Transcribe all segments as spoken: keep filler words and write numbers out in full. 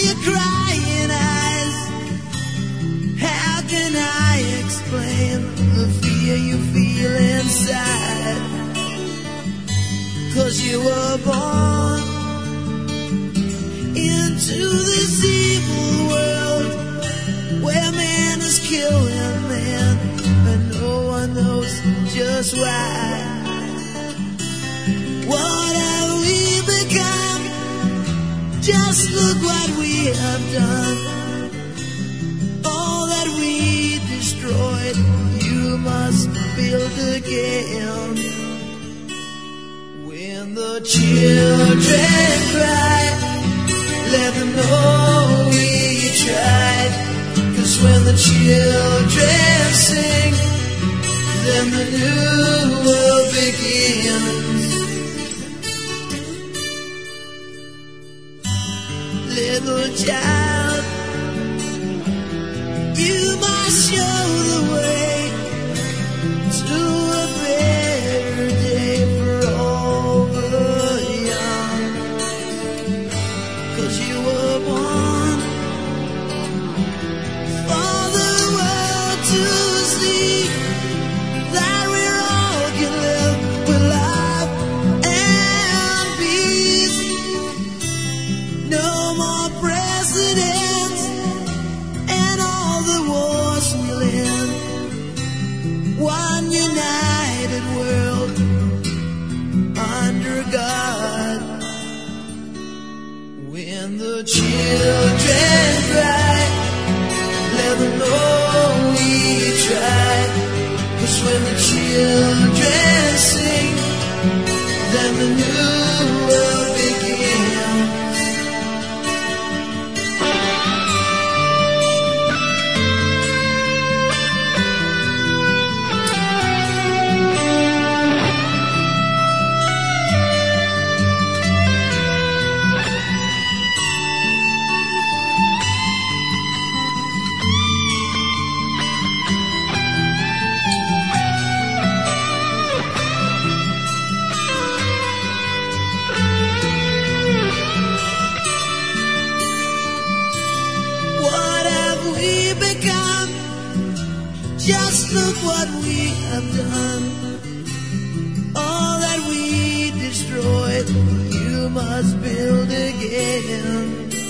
your crying eyes. How can I explain the fear you feel inside? 'Cause you were born into this evil world where man is killing man and no one knows just why. What have we become? Just look what we have done. All that we destroyed, you must build again. When the children cry, let them know we tried. 'Cause when the children sing, then the new world begins. Little child, you must show the way to a better day for all the young. 'Cause you were born for the world to see that we all can live with love and peace. No more presidents and all the wars we'll end. One united world under God. When the children cry, let them know we tried. 'Cause when the children sing, then the new world begins. Just look what we have done. All that we destroyed, you must build again.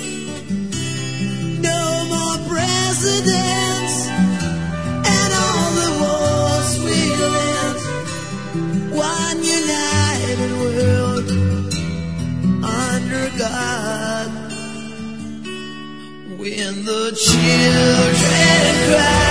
No more presidents and all the wars we'll end. One united world under God. When the children cry,